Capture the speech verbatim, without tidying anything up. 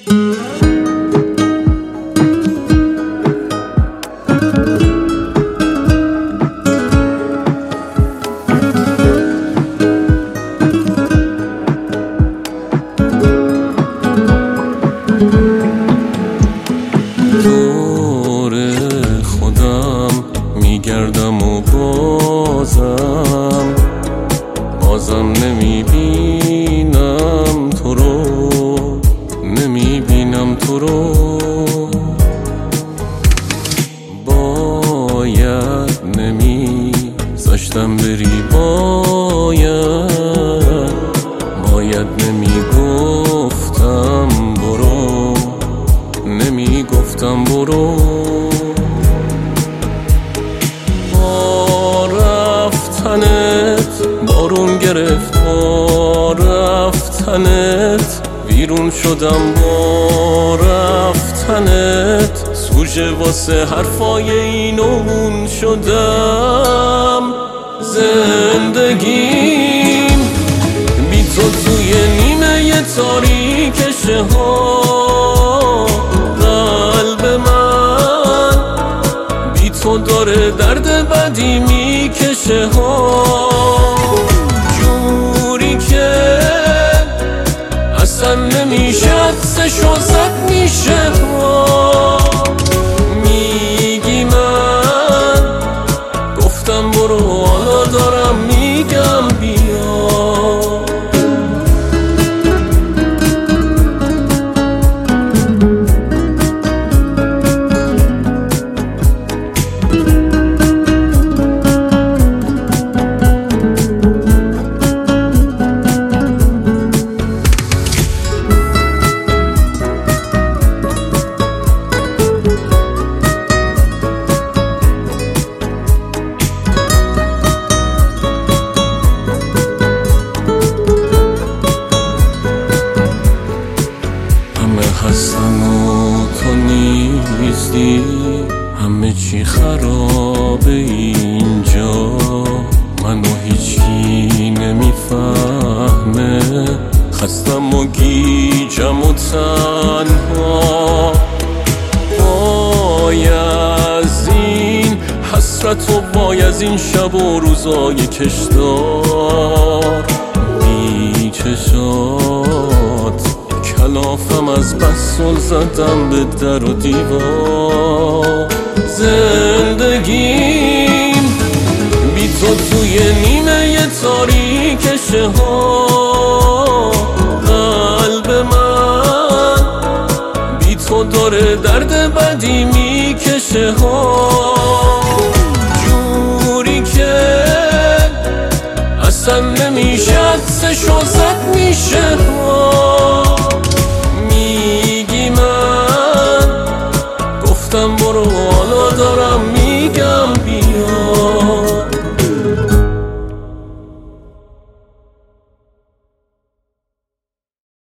میگردم و بازم بازم نمیبینم تو رو، نمیبینم تو رو. باید نمیذاشتم بری، باید باید نمیگفتم برو، نمیگفتم برو. بارون گرفت با رفتنت، ویرون شدم با رفتنت، سوژه واسه حرفای این و اون شدم. زندگیم بی تو توی نیمه تاریک شهر، قلب من بی تو داره درد بدی میکشه ها، جوری که اصلا نمیشه حدسشو زد میشه ها. میگی من گفتم برو، حالا دارم میگم بیا. هستم و تو نیستی، همه چی خرابه اینجا، منو هیچکی نمیفهمه، خستم و گیجم و تنها. بایزین حسرت و بایزین شب و روزای کشدار، بی چشات کلافم از بسل زدم به در و دیوار. زندگیم بی تو توی نیمه تاریک شهر، قلب من بی تو داره درد بدی میکشه ها، جوری که اصلا نمیشه حدسشو زد میشه ها.